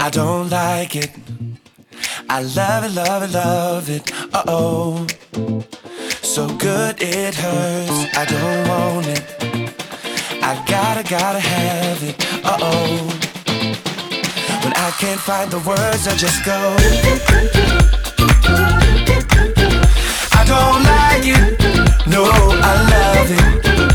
I don't like it. I love it, love it, love it. Uh-oh. So good it hurts. I don't want it. I gotta have it. Uh-oh. When I can't find the words, I just go. I don't like it. No, I love it.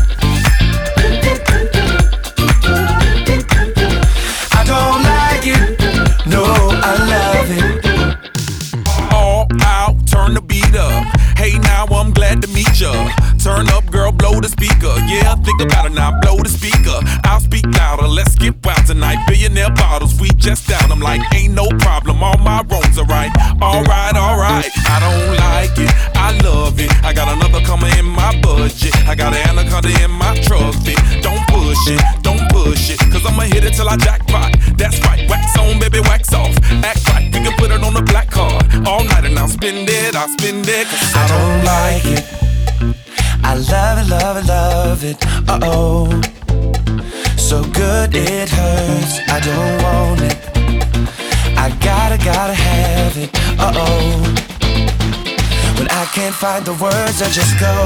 I don't like it. No, I love it. All out, turn the beat up. Hey, now I'm glad to meet ya. Turn up, girl, blow the speaker. Yeah, think about it now, blow the speaker. I'll speak louder, let's get wild tonight. Billionaire bottles, we just down. I'm like, ain't no problem, all my wrongs are right. Alright, alright, I don't like it, I love it. I got another coming in my budget. I got an anaconda in my truck fit. Don't push it, cause I'ma hit it till I jackpot. That's right, wax on, baby, wax off. Act right, we can put it on the black card. All night and I'll spend it, cause I don't like it. I love it, love it, love it. Uh-oh. So good it hurts. I don't want it. I gotta have it. Uh-oh. When I can't find the words, I just go.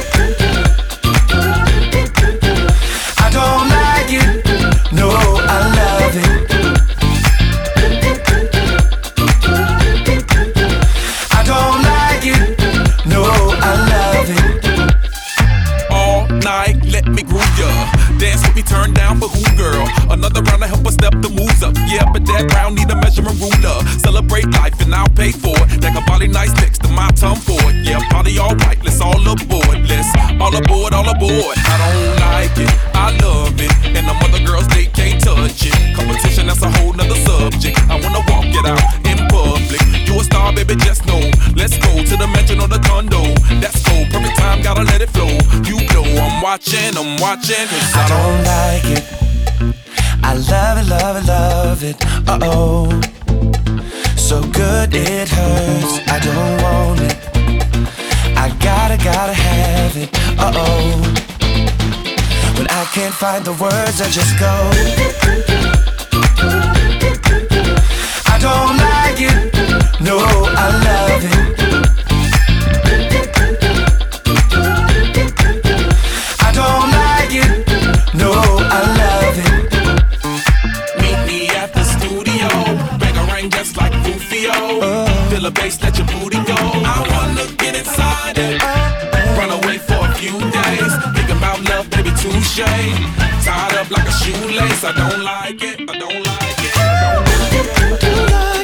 I don't like it. No, I love it. I don't like it. No, I love it. All night, let me groove ya. Dance with me, turn down for who, girl? Another round to help us step the moves up. Yeah, but that round need a measuring ruler. Celebrate life and I'll pay for it. That body nice next to my tongue for it. Yeah, party all right, let's all aboard. Let's all aboard, all aboard. I don't like it, I love it. And the other girls, they can't touch it. Competition, that's a whole nother subject. I wanna walk it out in public. You a star, baby, just know. Let's go to the mansion or the condo. That's cool, perfect time, gotta let it flow. You know I'm watching, cause I don't like it. I love it, love it, love it. Uh-oh. So good it hurts. I don't want it. I gotta have it. Uh-oh. When I can't find the words, I just go. I don't like it. No, I love it. I don't like it. No, I love it. meet me at the studio. Bang a ring just like Rufio. Feel a bass, let your booty go. I wanna get inside it. Run away for a few days. Think about love, baby, touche. Tied up like a shoelace. I don't like it. I don't like it. I don't like it.